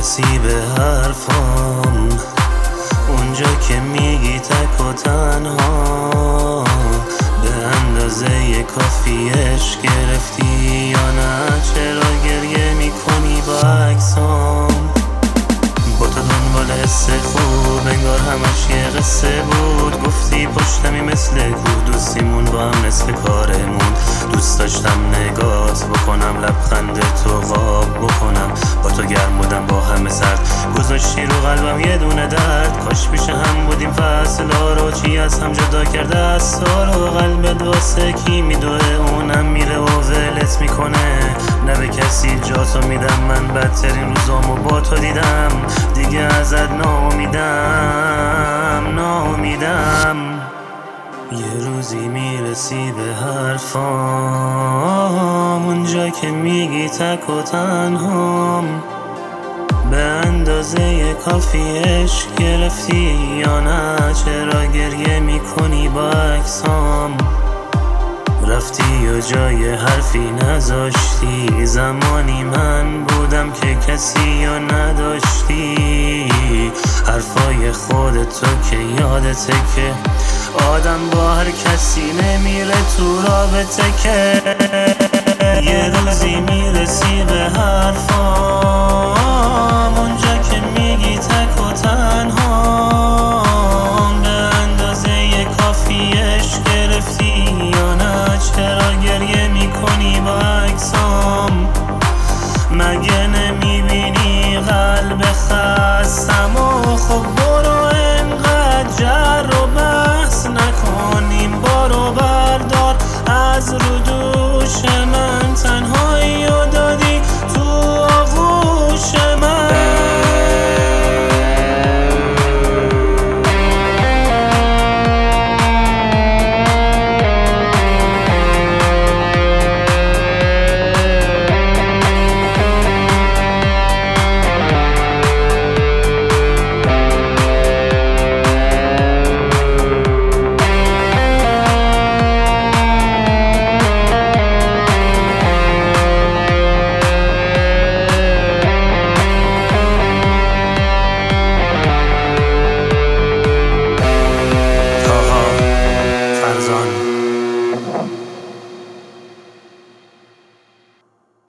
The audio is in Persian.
میرسی به حرفام، اونجا که میگی تک و تنها، به اندازه کافیش گرفتی یا نه؟ چرا گریه میکنی با عکسام؟ با تو دنبال حس خوب انگار همش یه قصه بود. گفتی پشتمی مثل کوه، دوستیمون با هم نصف کارمون. دوست داشتم نگات بکنم، لبخند تو غاب بکنم. با تو گرم بودم با همه سرد، گذاشتی رو قلبم یه دونه درد. کاش پیش هم بودیم فصلا رو، چی از هم جدا کرده از سالو. قلبت واسه کی میدوه، اونم میره و ولت میکنه. نه به کسی جاتو میدم، من بدترین روزامو با تو دیدم. دیگه ازت ناامیدم. یه روزی میرسی به حرفام، اونجا که میگی تک و تنهام، به اندازه کافیش گرفتی یا نه؟ چرا گریه میکنی با عکسام؟ رفتی و جای حرفی نذاشتی، زمانی من بودم که کسی رو نداشتی. حرفای خودتو که یادته که آدم با هر کسی نمیره تو رابطه که. یه روزی میرسی به